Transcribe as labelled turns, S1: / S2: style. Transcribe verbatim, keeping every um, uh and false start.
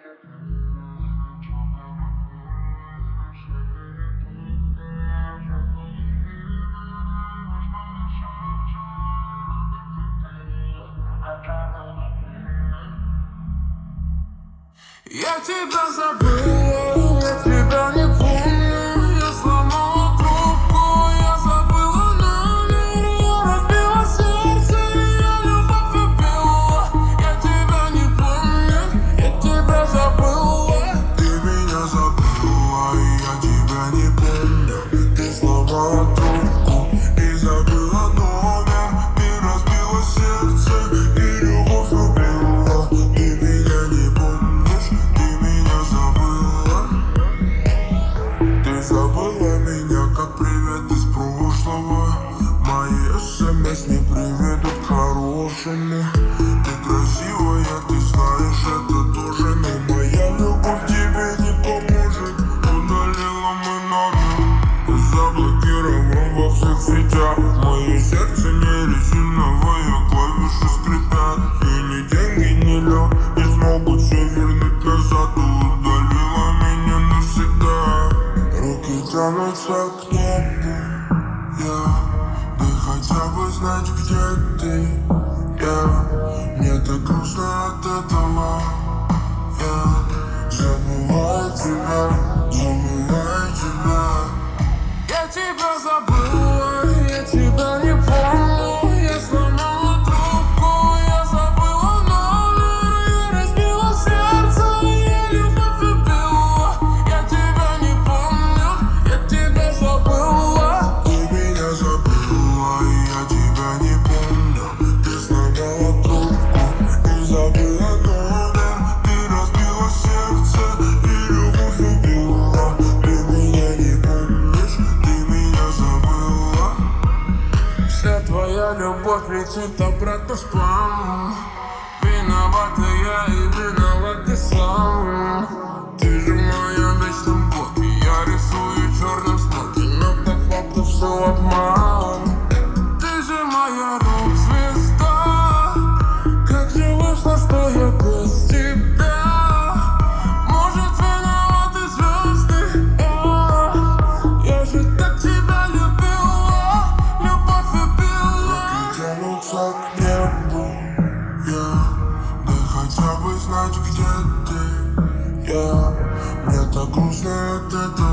S1: Я тебя забыла, я тебя не помню. Я сломала трубку, я забыла номер. Я разбила сердце, я любовь убила. Я тебя не помню, я тебя забыла.
S2: Ты меня забыла, и я тебя не помню. Ты сломала трубку и забыла номер. Ты разбила сердце и любовь убила. Ты меня не помнишь, ты меня забыла. Ты забыла меня, как привет из прошлого. Мои смс не приведут к хорошему. Ты красивая, ты знаешь это тоже, но моя любовь тебе не поможет. Удалила мой номер, заблокировал во всех сетях. Мое сердце не резиновое, клавиши скрипят. И ни деньги, ни лед не смогут все вернуть назад. Ты удалила меня навсегда. Руки тянутся к небу, я, да хотя бы знать, где ты, я. Мне так грустно от этого. Я забываю тебя, забываю тебя.
S1: Я тебя забыла, я тебя не помню. Я сломала трубку, я забыла номер. Я разбила сердце, я любовь убила. Я тебя не помню, я тебя забыла.
S2: Ты меня забыла, и я тебя не помню. Ты сломала трубку и забыла номер. Ты разбила сердце и любовь убила. Ты меня не помнишь, ты меня забыла.
S1: Вся твоя любовь летит обратно в спам. Виновата я и виноват ты сам. Ты же моя вечная боль, и я рисую черным смоки, но по факту все обман. Ты же моя рок-звезда. Как же вышло, что я без тебя? Может, виноваты звезды? Я, я же так тебя любила, любовь убила.
S2: Руки тянутся к небу, я, да хотя бы знать, где ты, я. Мне так грустно от этого.